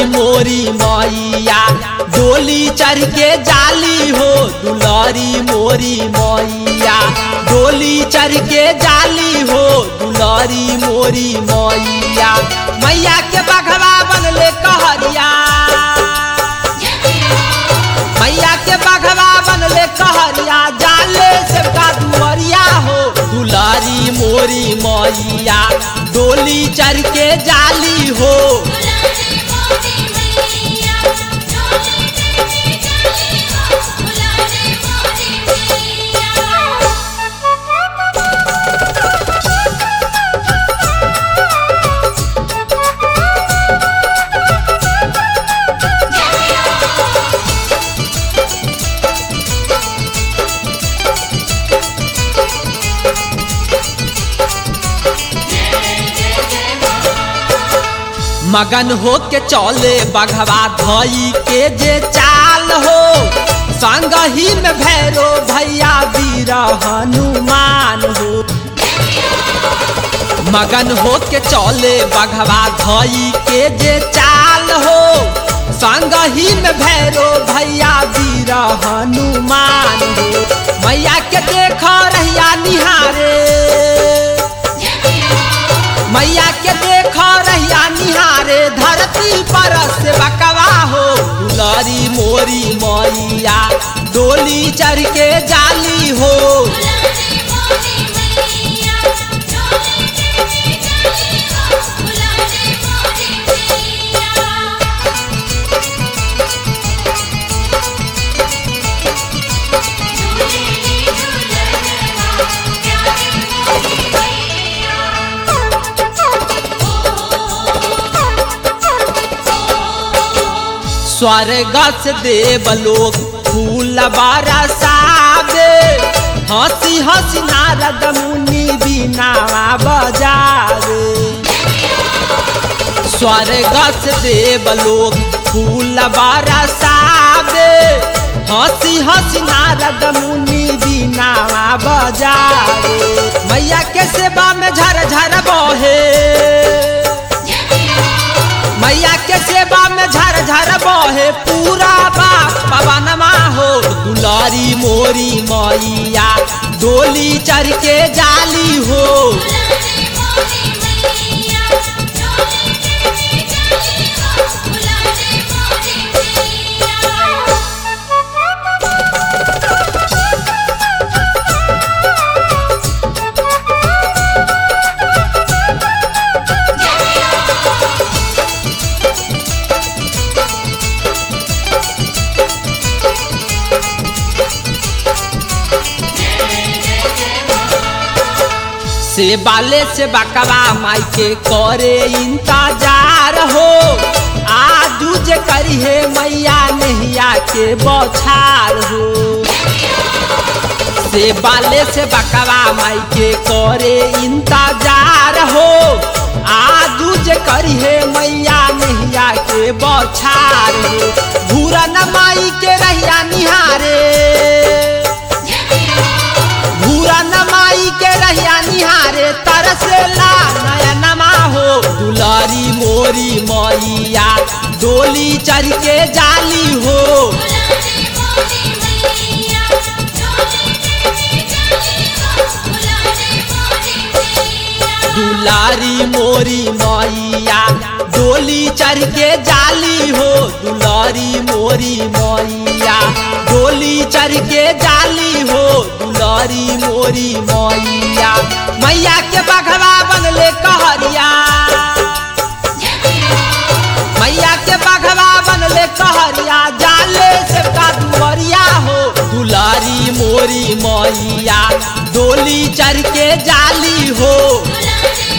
मोरी मैया डोली चढ़ के जाली हो दुलारी मोरी मैया डोली चढ़ के जाली हो दुलारी मोरी मैया मैया के बघवा बनले कहरिया मैया के बघवा बनले कहरिया जाले सेवका दुआरिया हो दुलारी मोरी मैया डोली चढ़ के जाली हो मगन हो के चले बघवा धई के जे चाल हो संग ही में भैरो भैया वीर हनुमान हो मगन हो के चले बघवा धई के जे चाल हो संग ही में भैरो भैया वीर हनुमान हो मैया के देख रहिया निहारे मैया के देख रहिया निहारे धरती पर सेवकवा हो दुलारी मोरी मैया डोली चढ़ के जाली हो स्वर्ग से देवलोक फूल बरसावे हंसी हंसी नारद मुनि बीना बजावे स्वर्ग से देवलोक फूल बरसावे हंसी हंसी नारद मुनि बीना बजावे मैया के सेवा में झर झर बहे मैया के सेवा में झर झर बहे पूरा बाप पवनमा हो दुलारी मोरी मैया डोली चढ़ के जाली हो से बाले से बकवा माई के करे इंतजार हो आजू जे करी है मैया नैया के बौछार हो से बाले से बकवा माई के करे इंतजार हो आजू जे करी है मैया नैया के बौछार हो घूरन माई के रहिया निहारे घूरन माई के रहिया निहारे तरसेला नयनमा हो दुलारी मोरी मैया डोली चढ़ के जाली हो दुलारी मोरी मैया डोली चढ़ के जाली हो दुलारी मोरी मैया डोली चढ़ के जाली हो दुलारी मोरी मैया मैया के बघवा बनले कहरिया मैया के बघवा बनले कहरिया जाले सेवका दुआरिया हो दुलारी मोरी मैया डोली चढ़ के जाली हो